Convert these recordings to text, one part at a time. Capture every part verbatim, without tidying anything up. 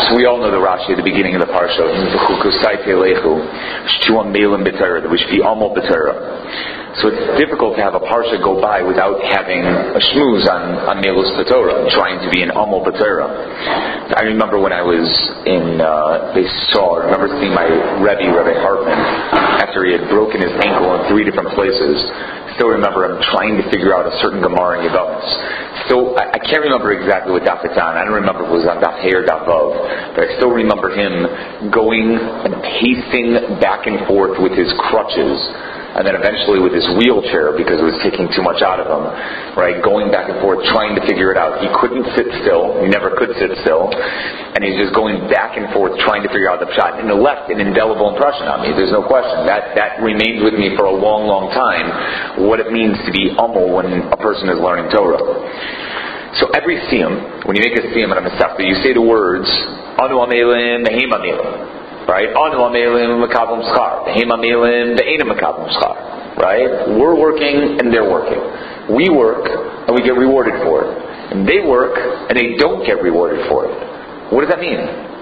So we all know the Rashi at the beginning of the parsha, that we should be amol b'Torah. So it's difficult to have a parsha go by without having a shmooze on, on Melus b'Torah, trying to be an amol b'Torah. I remember when I was in uh, Beisor, I remember seeing my Rebbe, Rebbe Hartman, after he had broken his ankle in three different places. Still remember him trying to figure out a certain Gemara in Yevamos. So I, I can't remember exactly what daf it's on. I don't remember if it was on daf Hey or daf Vav, but I still remember him going and pacing back and forth with his crutches, and then eventually with his wheelchair because it was taking too much out of him, right? Going back and forth, trying to figure it out. He couldn't sit still. He never could sit still. And he's just going back and forth, trying to figure out the shot. And it left an indelible impression on me. There's no question. That that remained with me for a long, long time, what it means to be humble when a person is learning Torah. So every siyum, when you make a siyum and a mesafta, you say the words, Anu amelim, Behim amelim. Right? Anu amelim mekavim schar. Behim amelim be'enim mekavim schar. Right? We're working and they're working. We work and we get rewarded for it. And they work and they don't get rewarded for it. What does that mean?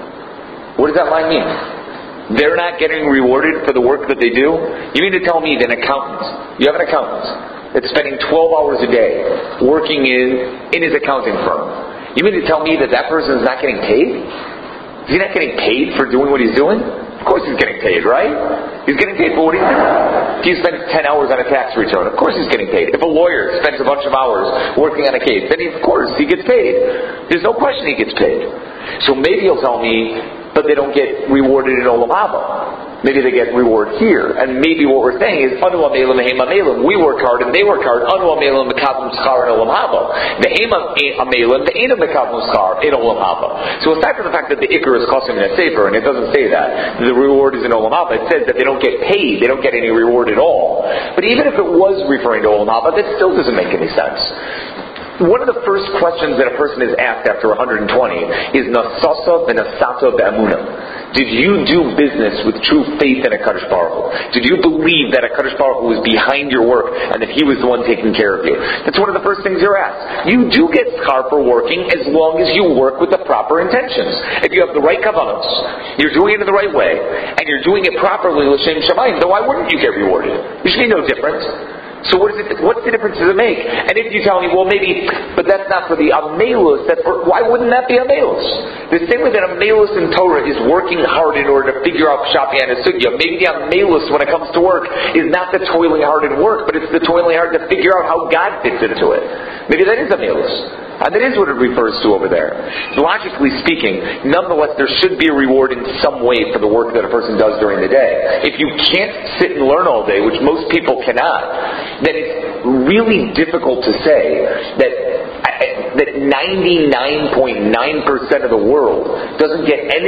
What does that line mean? They're not getting rewarded for the work that they do? You mean to tell me that an accountant, you have an accountant that's spending twelve hours a day working in, in his accounting firm. You mean to tell me that that person is not getting paid? Is he not getting paid for doing what he's doing? Of course he's getting paid, right? He's getting paid for what he's doing. If he spends ten hours on a tax return, of course he's getting paid. If a lawyer spends a bunch of hours working on a case, then he, of course he gets paid. There's no question he gets paid. So maybe he'll tell me, but they don't get rewarded in Olam Haba. Maybe they get reward here. And maybe what we're saying is, Anu amelim, Behem amelim. We work hard and they work hard. Anu amelim, Mekavim schar in Olam Haba. Behem amelim, Be'enim Mekavim schar in Olam Haba. So aside from the fact that the Iker is Chosim in a Sefer, and it doesn't say that, the reward is in Olam Haba, it says that they don't get paid, they don't get any reward at all. But even if it was referring to Olam Haba, that still doesn't make any sense. One of the first questions that a person is asked after one hundred twenty is Nasasa v'nasata be'amunah. Did you do business with true faith in a Kadosh Baruch Hu? Did you believe that a Kadosh Baruch Hu was behind your work and that He was the one taking care of you? That's one of the first things you're asked. You do get schar for working as long as you work with the proper intentions. If you have the right kavanos, you're doing it in the right way, and you're doing it properly l'shem shamayim, then why wouldn't you get rewarded? There should be no difference. So what is it? What's the difference does it make? And if you tell me, well, maybe, but that's not for the amelus. That's for, why wouldn't that be amelus? The same way that amelus in Torah is working hard in order to figure out pshat and sugya. Maybe the amelus when it comes to work is not the toiling hard in work, but it's the toiling hard to figure out how God fits into it. Maybe that is amelus. And that is what it refers to over there. Logically speaking, nonetheless, there should be a reward in some way for the work that a person does during the day. If you can't sit and learn all day, which most people cannot, then it's really difficult to say that that ninety-nine point nine percent of the world doesn't get any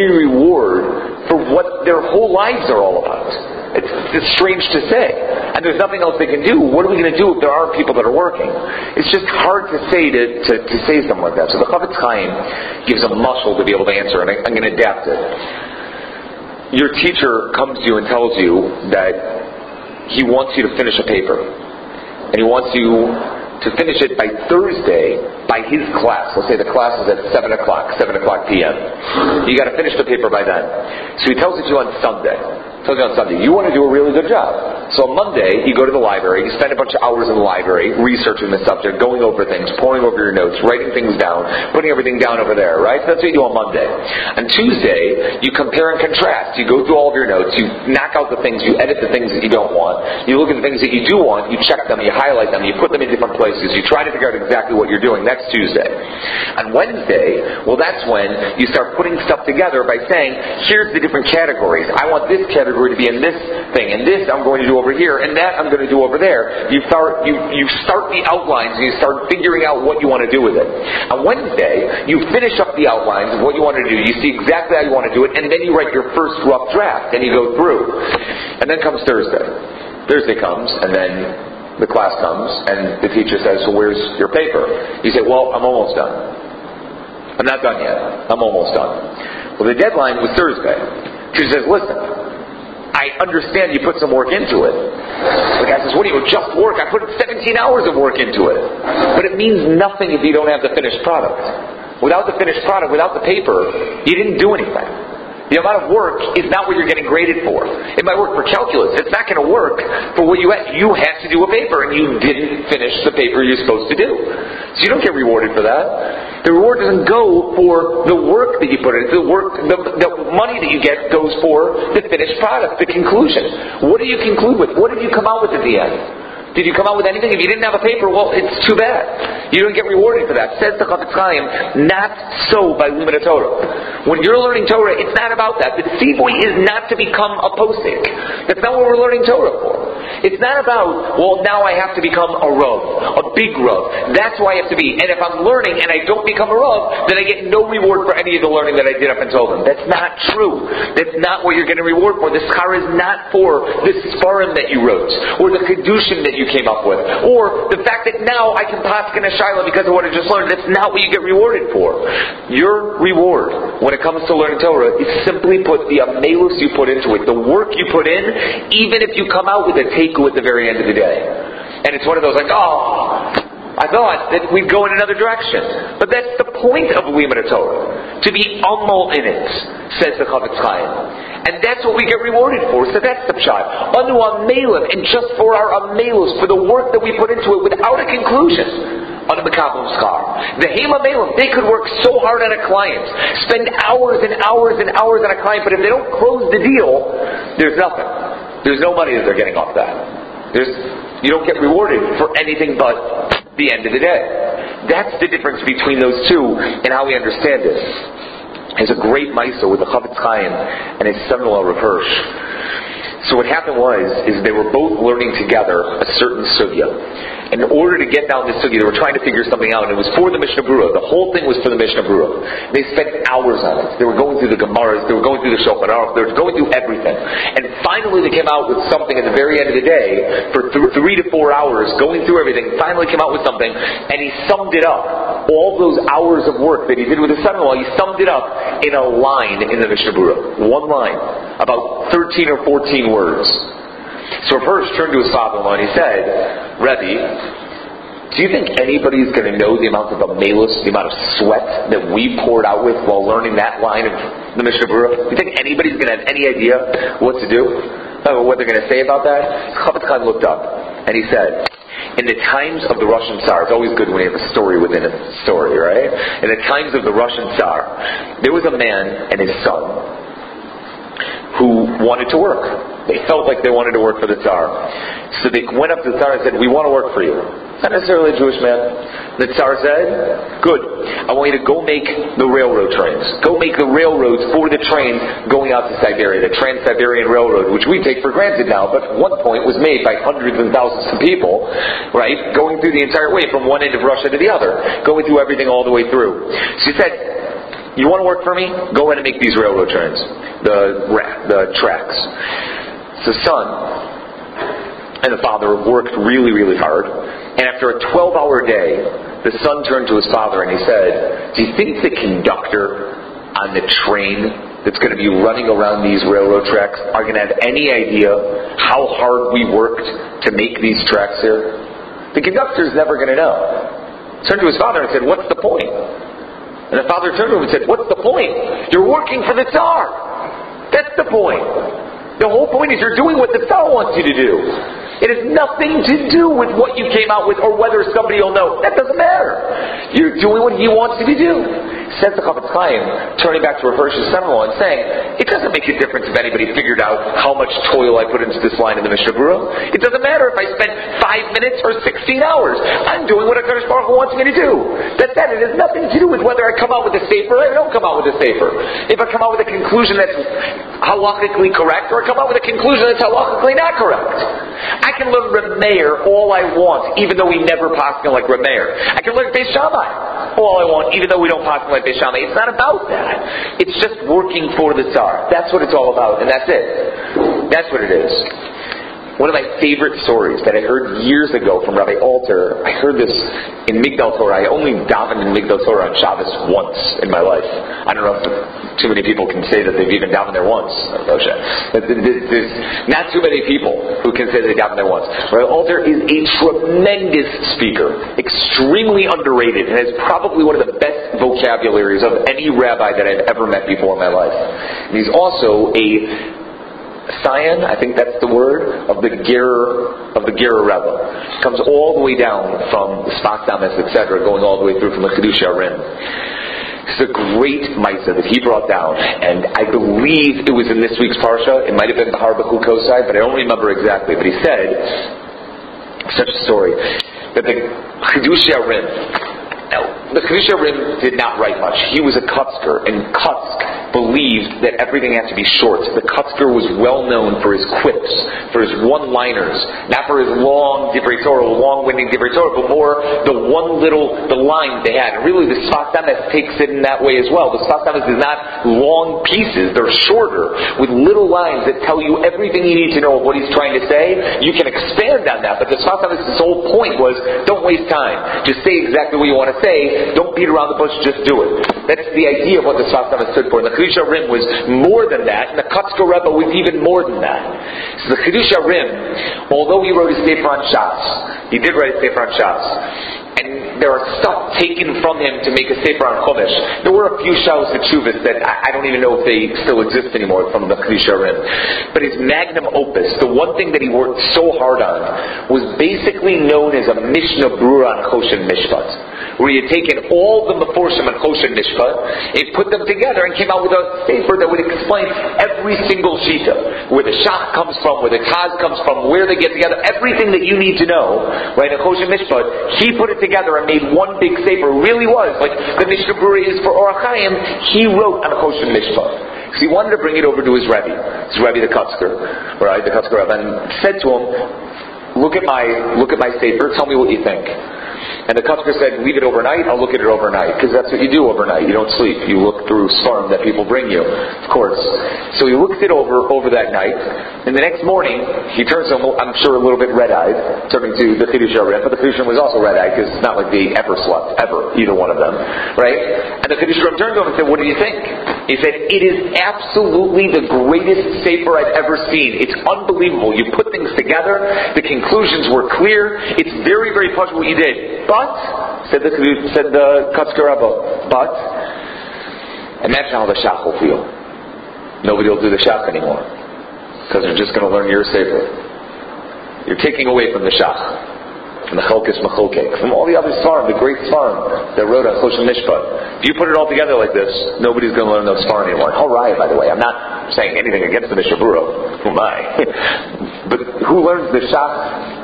reward for what their whole lives are all about. It's, it's strange to say. And there's nothing else they can do. What are we going to do if there aren't people that are working? It's just hard to say to, to, to say something like that. So the Chafetz Chaim gives a muscle to be able to answer, and I, I'm going to adapt it. Your teacher comes to you and tells you that he wants you to finish a paper. And he wants you to finish it by Thursday by his class. Let's say the class is at seven o'clock, seven o'clock p.m. You got to finish the paper by then. So he tells it to you on Sunday. Tells you on Sunday, you want to do a really good job. So on Monday, you go to the library, you spend a bunch of hours in the library, researching the subject, going over things, poring over your notes, writing things down, putting everything down over there, right? So that's what you do on Monday. On Tuesday, you compare and contrast. You go through all of your notes, you knock out the things, you edit the things that you don't want, you look at the things that you do want, you check them, you highlight them, you put them in different places, you try to figure out exactly what you're doing next Tuesday. On Wednesday, well, that's when you start putting stuff together by saying, here's the different categories. I want this category to be in this thing, and this I'm going to do over here, and that I'm going to do over there. You start you, you start the outlines, and you start figuring out what you want to do with it. On Wednesday, you finish up the outlines of what you want to do. You see exactly how you want to do it, and then you write your first rough draft, and you go through. And then comes Thursday. Thursday comes, and then the class comes, and the teacher says, so where's your paper? You say, well, I'm almost done. I'm not done yet. I'm almost done. Well, the deadline was Thursday. She says, listen, I understand you put some work into it. The guy says, what do you, just work? I put seventeen hours of work into it. But it means nothing if you don't have the finished product. without the finished product, without the paper, you didn't do anything. The amount of work is not what you're getting graded for. It might work for calculus. It's not going to work for what you had. You had to do a paper, and you didn't finish the paper you're supposed to do. So you don't get rewarded for that. The reward doesn't go for the work that you put in. The work, the, the money that you get goes for the finished product, the conclusion. What do you conclude with? What did you come out with at the end? Did you come out with anything? If you didn't have a paper, well, it's too bad. You don't get rewarded for that. Says the Chafetz Chaim, not so by Limud Torah. When you're learning Torah, it's not about that. The tzivui is not to become a posik. That's not what we're learning Torah for. It's not about, well, now I have to become a Rav, a big Rav. That's who I have to be. And if I'm learning and I don't become a Rav, then I get no reward for any of the learning that I did up until then. That's not true. That's not what you're getting reward for. The schar is not for the sfarim that you wrote, or the kedushin that you came up with, or the fact that now I can paskin a shaila because of what I just learned. That's not what you get rewarded for. Your reward when it comes to learning Torah is simply put the amelus you put into it, the work you put in, even if you come out with a teiku at the very end of the day. And it's one of those like, oh, I thought that we'd go in another direction. But that's the point of Limud Torah, to be amal in it, says the Chafetz Chaim. And that's what we get rewarded for. So that's the pshat. Anu amelim, and just for our amelus, for the work that we put into it without a conclusion. Anu mekabel schar. The heim amelim, they could work so hard on a client, spend hours and hours and hours on a client, but if they don't close the deal, there's nothing. There's no money that they're getting off that. There's, you don't get rewarded for anything but the end of the day. That's the difference between those two and how we understand this. There's a great Maisa with the Chafetz Chaim and his son-in-law Rav Hirsch. So what happened was, is they were both learning together a certain sugya. In order to get down this sugya, they were trying to figure something out, and it was for the Mishnah Berurah. The whole thing was for the Mishnah Berurah. They spent hours on it. They were going through the Gemaras, they were going through the Shulchan Aruch, they were going through everything. And finally they came out with something at the very end of the day, for th- three to four hours, going through everything, finally came out with something, and he summed it up. All those hours of work that he did with his son-in-law, he summed it up in a line in the Mishnah Berurah. One line. About thirteen or fourteen words. So Rav Hirsch turned to his father-in-law and he said, Rebbe, do you think anybody's going to know the amount of amelus, the amount of sweat that we poured out with while learning that line of the Mishnah Berurah? Do you think anybody's going to have any idea what to do? Uh, what they're going to say about that? Chafetz Chaim looked up and he said, in the times of the Russian Tsar, it's always good when you have a story within a story, right? In the times of the Russian Tsar, there was a man and his son who wanted to work. They felt like they wanted to work for the Tsar. So they went up to the Tsar and said, we want to work for you. Not necessarily a Jewish man. The Tsar said, good, I want you to go make the railroad trains. Go make the railroads for the trains going out to Siberia, the Trans-Siberian Railroad, which we take for granted now, but at one point was made by hundreds and thousands of people, right, going through the entire way from one end of Russia to the other, going through everything all the way through. She said, you want to work for me? Go ahead and make these railroad trains, the the tracks. So son and the father worked really, really hard. And after a twelve-hour day, the son turned to his father and he said, do you think the conductor on the train that's going to be running around these railroad tracks are going to have any idea how hard we worked to make these tracks here? The conductor's never going to know. Turned to his father and said, what's the point? And the father turned to him and said, what's the point? You're working for the Tsar. That's the point. The whole point is you're doing what the Tsar wants you to do. It has nothing to do with what you came out with or whether somebody will know. That doesn't matter. You're doing what he wants you to do. Says the Chafetz Chaim, turning back to Rav Hirsch's son-in-law and saying, it doesn't make a difference if anybody figured out how much toil I put into this line in the Mishnah Berurah. It doesn't matter if I spent five minutes or sixteen hours. I'm doing what HaKadosh Baruch Hu wants me to do. That's that. It has nothing to do with whether I come out with a sefer or I don't come out with a sefer. If I come out with a conclusion that's halachically correct or I come out with a conclusion that's halachically not correct. I can learn Reb Meir all I want, even though we never paskin like Reb Meir. I can learn Beis Shammai all I want, even though we don't paskin like Beis Shammai. It's not about that. It's just working for the Tsar. That's what it's all about, and that's it. That's what it is. One of my favorite stories that I heard years ago from Rabbi Alter, I heard this in Migdal Torah. I only davened in Migdal Torah on Shabbos once in my life. I don't know if too many people can say that they've even davened there once. There's not too many people who can say they davened there once. Rabbi Alter is a tremendous speaker, extremely underrated, and has probably one of the best vocabularies of any rabbi that I've ever met before in my life. And he's also a scion, I think that's the word, of the Ger of the Ger Rebbe. Comes all the way down from Sfas Emes, et cetera, going all the way through from the Chidush Arim. It's a great Maisa that he brought down, and I believe it was in this week's Parsha. It might have been Bahar B'Chukosai, but I don't remember exactly. But he said, such a story, that the Chidush Arim, now, the Chidush Arim did not write much. He was a Kutzker, and Kutsk believed that everything had to be short. The Kutzker was well known for his quips, for his one-liners, not for his long Divrei Torah, long-winding Divrei Torah, but more the one little, the line they had. And really the Sfas Emes takes it in that way as well. The Sfas Emes is not long pieces, they're shorter, with little lines that tell you everything you need to know of what he's trying to say. You can expand on that, but the Sfas Emes' whole point was, don't waste time. Just say exactly what you want to say, don't beat around the bush, just do it. That's the idea of what the Sfas Emes stood for. And the Chidush Arim was more than that, and the Kutzker Rebbe was even more than that. So the Chidush Arim, although he wrote a Sefer on Shas, he did write a Sefer on Shas, and there are stuff taken from him to make a Sefer on Chumash. There were a few Shalos and Tshuvas that I, I don't even know if they still exist anymore from the Chidush Arim. But his magnum opus, the one thing that he worked so hard on, was basically known as a Mishnah Brura on Choshen Mishpat, where he had taken all the Meforshim on Choshen Mishpat, he put them together and came out with a Sefer that would explain every single Shita, where the Shach comes from, where the Taz comes from, where they get together, everything that you need to know, right, in Choshen Mishpat. He put it together and made one big Sefer. Really was like the Mishnah Brura is for Orach Chaim. He wrote on Choshen Mishpat because he wanted to bring it over to his Rebbe, his Rebbe the Kutzker, right, the Kutzker Rebbe, and said to him, "Look at my look at my Sefer. Tell me what you think." And the Kutzker said, "Leave it overnight. I'll look at it overnight, because that's what you do overnight. You don't sleep. You look through Sfarim that people bring you, of course." So he looks it over over that night, and the next morning he turns to him, I'm sure a little bit red-eyed, turning to the Chidush Arim, but the Chidush Arim was also red-eyed because it's not like they ever slept, ever, either one of them, right? And the Chidush Arim turned to him and said, "What do you think?" He said, "It is absolutely the greatest Sefer I've ever seen. It's unbelievable. You put things together. The conclusions were clear. It's very, very pleasant what you did. But," said the said the Kutzker Rebbe, "but imagine how the Shach will feel. Nobody will do the Shach anymore because they're just going to learn your Sefer. You're taking away from the Shach, from the Chalkis Mecholkek, from all the other Sfarim, the great Sfarim that wrote on Choshen Mishpat. If you put it all together like this, nobody's going to learn those Sfarim anymore." Haraya, by the way, I'm not saying anything against the Mishnah Brura. Who am I? But who learns the Shach?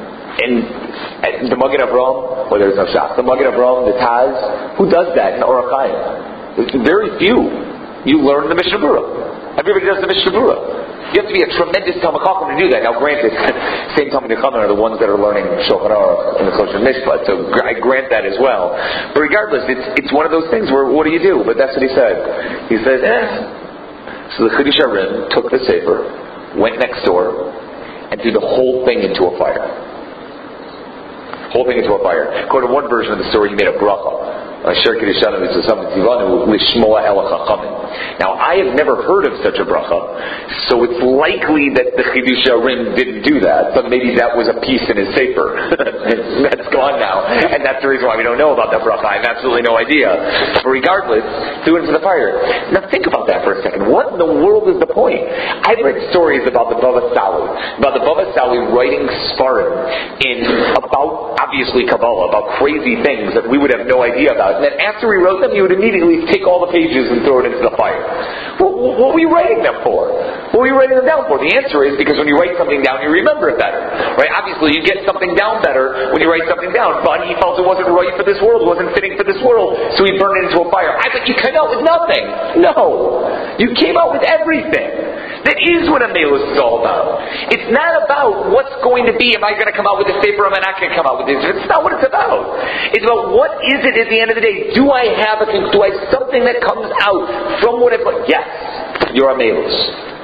And the Magen Avraham, well, there's no Shach. The Magen Avraham, the Taz, who does that in Orach Chaim? Very few. You learn the Mishnah Brura. Everybody does the Mishnah Brura. You have to be a tremendous Talmid Chacham to do that. Now, granted, same Talmid Chacham are the ones that are learning Shulchan Aruch in the Choshen Mishpat, so I grant that as well. But regardless, it's it's one of those things where what do you do? But that's what he said. He said, eh. So the Chidush Arim took the Sefer, went next door, and threw the whole thing into a fire. Whole thing into a fire. According to one version of the story, he made a bracha. Now, I have never heard of such a bracha, so it's likely that the Chidush Arim didn't do that, but maybe that was a piece in his Sefer. That's gone now, and that's the reason why we don't know about that bracha. I have absolutely no idea. But regardless, threw it into the fire. Now think about that for a second. What in the world is the point? I've read stories about the Bava Sali, about the Bava Sali writing Sfarim in about, obviously, Kabbalah, about crazy things that we would have no idea about. And then after he wrote them, he would immediately take all the pages and throw it into the fire. What, what were you writing them for? What were you writing them down for? The answer is because when you write something down, you remember it better. Right? Obviously, you get something down better when you write something down. But he felt it wasn't right for this world, it wasn't fitting for this world, so he burned it into a fire. I thought you came out with nothing. No. You came out with everything. That is what a Melus is all about. It's not about what's going to be, am I going to come out with this paper, am I not going to come out with this? It's not what it's about. It's about what is it at the end of the day. Do I have a, do I have something that comes out from what I've, yes, you're a Melus.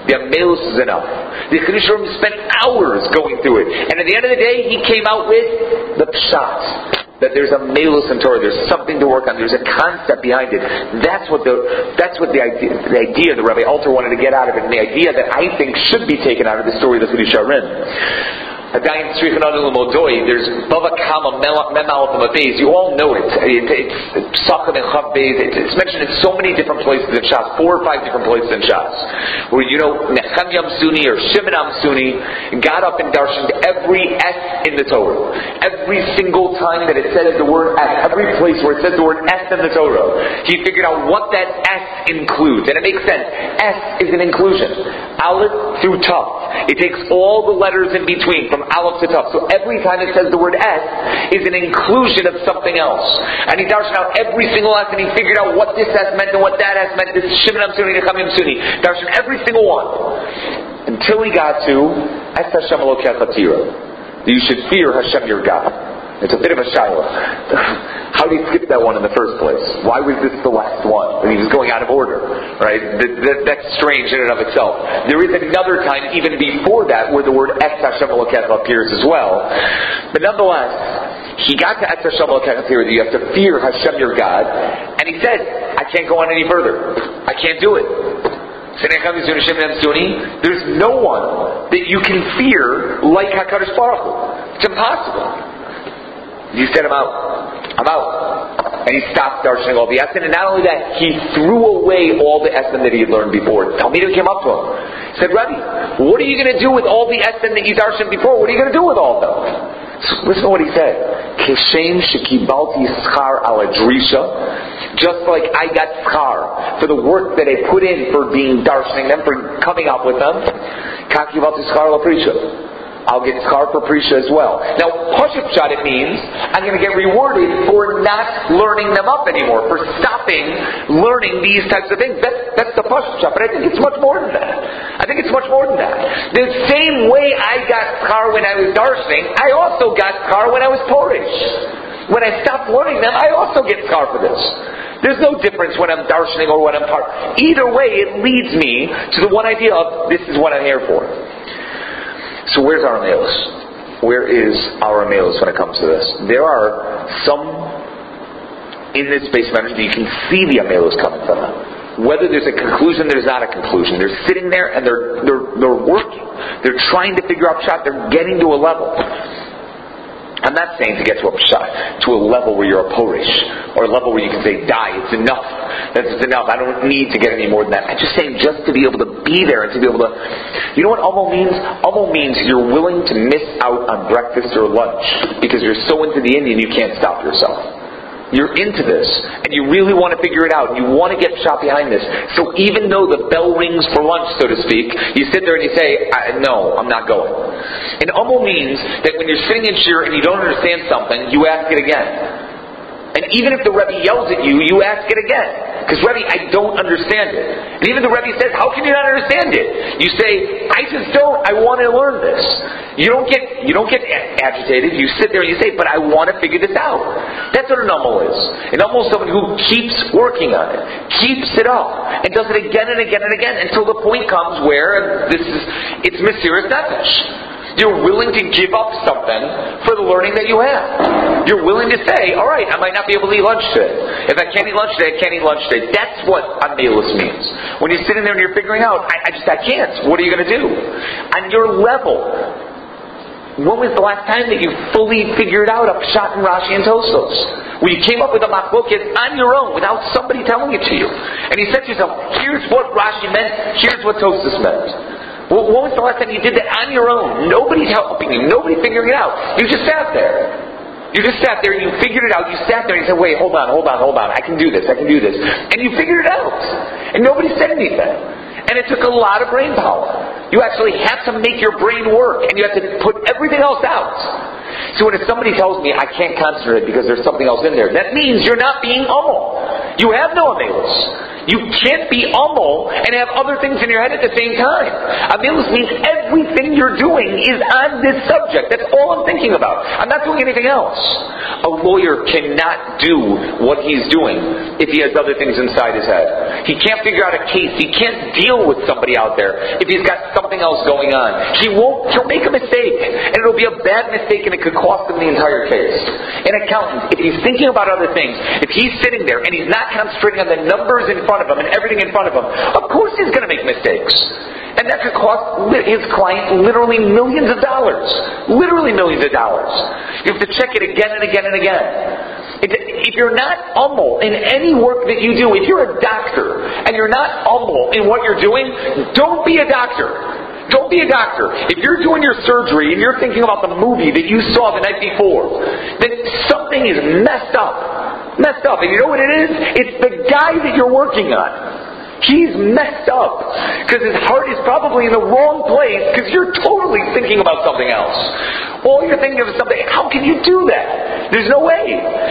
The Amelus is enough. The Chiddushei HaRim spent hours going through it. And at the end of the day, he came out with the Pshat. That there's a Melus in Torah, there's something to work on, there's a concept behind it. That's what the that's what the idea, the idea the Rabbi Alter wanted to get out of it, and the idea that I think should be taken out of the story of the Chiddushei HaRim. Adayin Tzrichen Anu L'Modoi, there's Bava Kama Mem Aleph Beis. You all know it. it it's Sachem and Chav Beis. It's mentioned in so many different places in Shas, four or five different places in Shas, where you know Nechemya Amsuni or Shimon Amsuni got up and darshaned every S in the Torah. Every single time that it says the word S, every place where it says the word S in the Torah, he figured out what that S includes, and it makes sense. S is an inclusion. Aleph through Tav. It takes all the letters in between, from Aleph to Tav. So every time it says the word S is an inclusion of something else. And he darshan out every single S, and he figured out what this S meant and what that S meant. This is Shimon Amsuni, Nechemya Amsuni. Darshan every single one. Until he got to Es Hashem Elokecha Tira. You should fear Hashem your God. It's a bit of a shiloh. How did he skip that one in the first place? Why was this the last one? When he was going out of order, right? That, that, that's strange in and of itself. There is another time, even before that, where the word Es Hashem Elokecha appears as well. But nonetheless, he got to Es Hashem Elokecha that you have to fear Hashem your God, and he said, I can't go on any further. I can't do it. There's no one that you can fear like HaKadosh Baruch Hu. It's impossible. He said, I'm out. I'm out. And he stopped darshaning all the Essen. And not only that, he threw away all the Essen that he had learned before. Talmidim came up to him. He said, Rabbi, what are you going to do with all the Essen that you darshaned before? What are you going to do with all of them? So listen to what he said. Keshem shekibalti schar ala drisha. Just like I got schar for the work that I put in for being darshaning them, for coming up with them. Kakibalti schar ala prisha. I'll get schar for prisha as well. Now, Pashup Pshat, it means I'm going to get rewarded for not learning them up anymore, for stopping learning these types of things. That's, that's the Pashup Pshat, but I think it's much more than that. I think it's much more than that. The same way I got schar when I was darshaning, I also got schar when I was porish. When I stopped learning them, I also get schar for this. There's no difference when I'm darshaning or when I'm par. Either way, it leads me to the one idea of this is what I'm here for. So where's our Amelus? Where is our Amelus when it comes to this? There are some in this space of energy that you can see the Amelus coming from them. Whether there's a conclusion, there's not a conclusion. They're sitting there and they're they're they're working. They're trying to figure out Pshat. They're getting to a level. I'm not saying to get to a Pshat, to a level where you're a Porish, or a level where you can say, die, it's enough. That's enough. I don't need to get any more than that. I'm just saying just to be able to be there and to be able to... You know what Amo means? Amo means you're willing to miss out on breakfast or lunch because you're so into the Indian you can't stop yourself. You're into this, and you really want to figure it out, and you want to get shot behind this. So even though the bell rings for lunch, so to speak, you sit there and you say, no, I'm not going. And Amo means that when you're sitting in shir and you don't understand something, you ask it again. And even if the Rebbe yells at you, you ask it again. Because, Rebbe, I don't understand it. And even the Rebbe says, how can you not understand it? You say, I just don't. I want to learn this. You don't get you don't get agitated. You sit there and you say, but I want to figure this out. That's what an Amal is. An Amal is someone who keeps working on it, keeps it up, and does it again and again and again until the point comes where this is it's Mesiras Nefesh. You're willing to give up something for the learning that you have. You're willing to say, all right, I might not be able to eat lunch today. If I can't eat lunch today, I can't eat lunch today. That's what Amelus means. When you're sitting there and you're figuring out, I, I just, I can't. What are you going to do? On your level, when was the last time that you fully figured out a Pshat in Rashi and Tosfos? Where you came up with a machloket on your own without somebody telling it to you. And you said to yourself, here's what Rashi meant, here's what Tosfos meant. Well, when was the last time you did that on your own? Nobody's helping you. Nobody's figuring it out. You just sat there. You just sat there and you figured it out. You sat there and you said, wait, hold on, hold on, hold on. I can do this, I can do this. And you figured it out. And nobody said anything. And it took a lot of brain power. You actually have to make your brain work. And you have to put everything else out. So when if somebody tells me I can't concentrate because there's something else in there, that means you're not being Amal. You have no Amelus. You can't be Amol and have other things in your head at the same time. Amelus means everything you're doing is on this subject. That's all I'm thinking about. I'm not doing anything else. A lawyer cannot do what he's doing if he has other things inside his head. He can't figure out a case. He can't deal with somebody out there if he's got something else going on. He won't, he'll make a mistake, and it'll be a bad mistake, and it could cost him the entire case. An accountant, if he's thinking about other things, if he's sitting there and he's not concentrating on the numbers in front of him and everything in front of him, of course he's going to make mistakes. And that could cost his client literally millions of dollars. Literally millions of dollars. You have to check it again and again and again. If you're not humble in any work that you do, if you're a doctor and you're not humble in what you're doing, don't be a doctor. Don't be a doctor. If you're doing your surgery and you're thinking about the movie that you saw the night before, then something is messed up. Messed up. And you know what it is? It's the guy that you're working on. He's messed up because his heart is probably in the wrong place because you're totally thinking about something else. All you're thinking of is something. How can you do that? There's no way.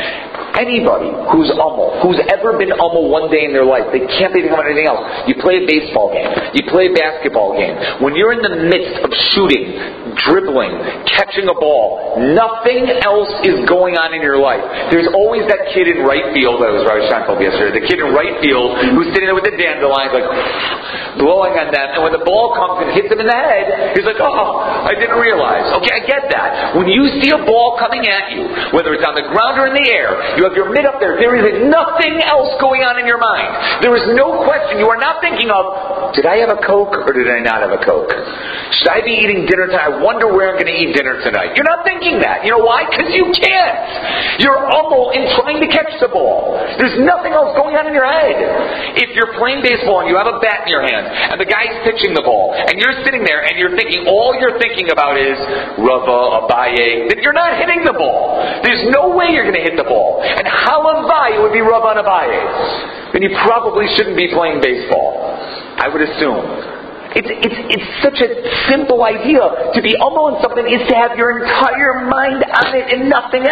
Anybody who's umel, who's ever been umel one day in their life, they can't be thinking about anything else. You play a baseball game. You play a basketball game. When you're in the midst of shooting, dribbling, catching a ball, nothing else is going on in your life. There's always that kid in right field. That was Rav Scheinfeld yesterday. The kid in right field who's sitting there with the dandelions, like blowing on them. And when the ball comes and hits him in the head, he's like, "Oh, I didn't realize." Okay, I get that. When you see a ball coming at you, whether it's on the ground or in the air, you have your mid up there. There is nothing else going on in your mind. There is no question. You are not thinking of, did I have a Coke or did I not have a Coke? Should I be eating dinner tonight? I wonder where I'm going to eat dinner tonight. You're not thinking that. You know why? Because you can't. You're humble in trying to catch the ball. There's nothing else going on in your head. If you're playing baseball and you have a bat in your hand and the guy's pitching the ball and you're sitting there and you're thinking, all you're thinking about is Rava, Abaye, then you're not hitting the ball. There's no way you're going to hit the ball. And Halavai would be Rava and Abaye. Then you probably shouldn't be playing baseball, I would assume. It's, it's, it's such a simple idea. To be humble in something is to have your entire mind on it and nothing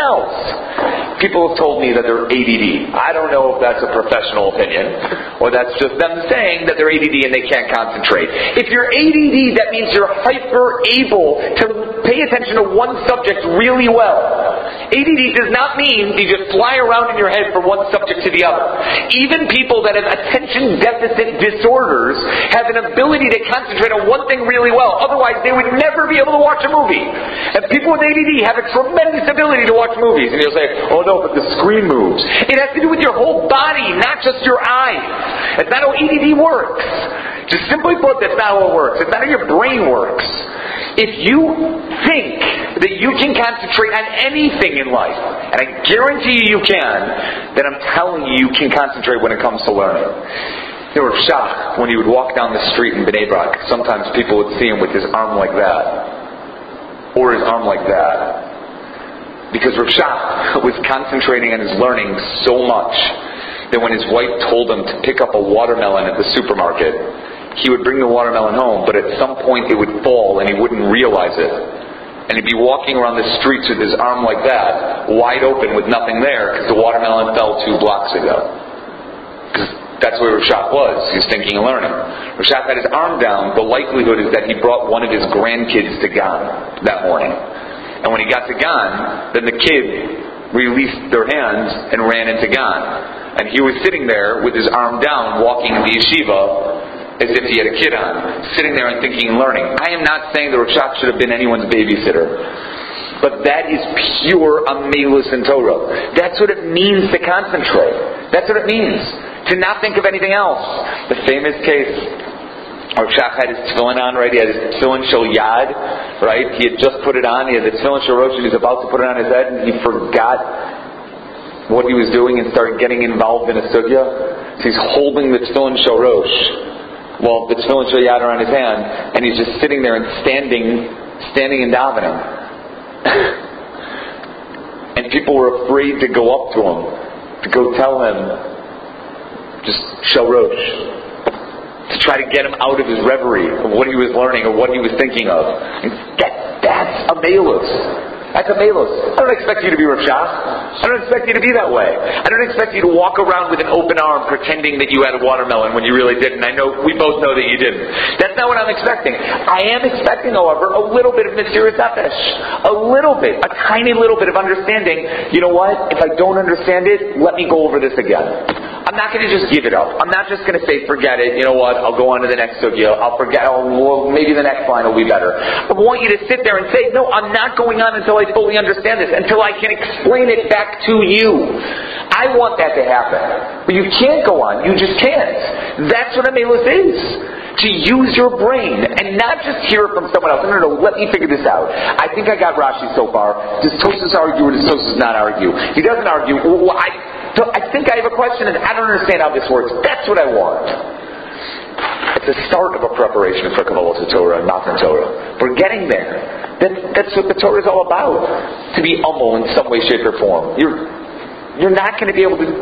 else. People have told me that they're A D D. I don't know if that's a professional opinion or that's just them saying that they're A D D and they can't concentrate. If you're A D D, that means you're hyper able to pay attention to one subject really well. A D D does not mean you just fly around in your head from one subject to the other. Even people that have attention deficit disorders have an ability to concentrate on one thing really well. Otherwise, they would never be able to watch a movie. And people with A D D have a tremendous ability to watch movies. And you'll say, oh no, but the screen moves. It has to do with your whole body, not just your eyes. That's not how A D D works. Just simply put, that's not how it works. It's not how your brain works. If you think that you can concentrate on anything in life, and I guarantee you you can, then I'm telling you you can concentrate when it comes to learning. They were shocked when he would walk down the street in Bnei Brak. Sometimes people would see him with his arm like that. Or his arm like that. Because Rav Shach was concentrating on his learning so much that when his wife told him to pick up a watermelon at the supermarket, he would bring the watermelon home, but at some point it would fall and he wouldn't realize it. And he'd be walking around the streets with his arm like that, wide open with nothing there, because the watermelon fell two blocks ago. Because that's where Rav Shach was. He was thinking and learning. Rav Shach had his arm down. The likelihood is that he brought one of his grandkids to Gan that morning. And when he got to Gan, then the kid released their hands and ran into Gan. And he was sitting there with his arm down, walking in the yeshiva as if he had a kid on, sitting there and thinking and learning. I am not saying that Rav Shach should have been anyone's babysitter. But that is pure amelus in Torah. That's what it means to concentrate. That's what it means. To not think of anything else. The famous case, Rav Shach had his tefillin on, right? He had his tefillin shel yad, right? He had just put it on. He had the tefillin shel rosh, and he was about to put it on his head, and he forgot what he was doing and started getting involved in a sugya. So he's holding the tefillin shel rosh while the tefillin shel yad are on his hand, and he's just sitting there and standing, standing and davening. And people were afraid to go up to him, to go tell him, just shel rosh, to try to get him out of his reverie of what he was learning or what he was thinking of. And that, that's amelus. That's a melos. I don't expect you to be Rav Shach. I don't expect you to be that way. I don't expect you to walk around with an open arm pretending that you had a watermelon when you really didn't. I know, we both know that you didn't. That's not what I'm expecting. I am expecting, however, a little bit of Mesiras Nefesh. A little bit. A tiny little bit of understanding. You know what? If I don't understand it, let me go over this again. I'm not going to just give it up. I'm not just going to say, forget it. You know what? I'll go on to the next sugya. I'll forget. I'll, well, maybe the next line will be better. I want you to sit there and say, no, I'm not going on until I fully understand this, until I can explain it back to you. I want that to happen. But you can't go on. You just can't. That's what a melos is. To use your brain and not just hear it from someone else. No, no, no, let me figure this out. I think I got Rashi so far. Does Tosfos argue or does Tosfos not argue? He doesn't argue. Well, I, I think I have a question and I don't understand how this works. That's what I want. It's the start of a preparation for Kabbalah Torah and Matan Torah. We're getting there. That, that's what the Torah is all about. To be humble in some way, shape, or form. You're, you're not going to be able to,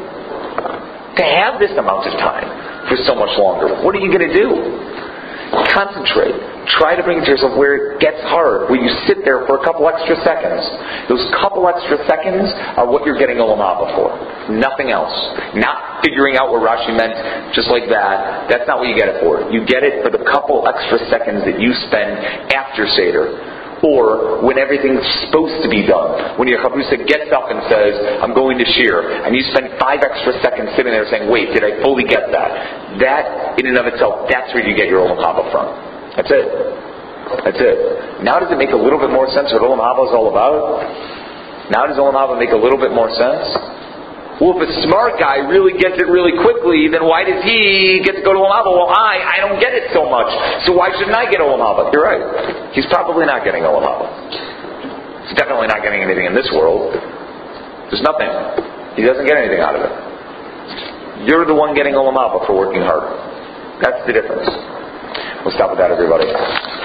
to have this amount of time for so much longer. What are you going to do? Concentrate. Try to bring it to yourself where it gets hard, where you sit there for a couple extra seconds. Those couple extra seconds are what you're getting Olam Haba for. Nothing else. Not figuring out what Rashi meant just like that. That's not what you get it for. You get it for the couple extra seconds that you spend after Seder. Or when everything's supposed to be done. When your chavrusa gets up and says, I'm going to shir, and you spend five extra seconds sitting there saying, wait, did I fully get that? That, in and of itself, that's where you get your Olam Haba from. That's it. That's it. Now does it make a little bit more sense what Olam Haba is all about? Now does Olam Haba make a little bit more sense? Well, if a smart guy really gets it really quickly, then why does he get to go to Olam Haba? Well, I, I don't get it so much. So why shouldn't I get Olam Haba? You're right. He's probably not getting Olam Haba. He's definitely not getting anything in this world. There's nothing. He doesn't get anything out of it. You're the one getting Olam Haba for working hard. That's the difference. We'll stop with that, everybody.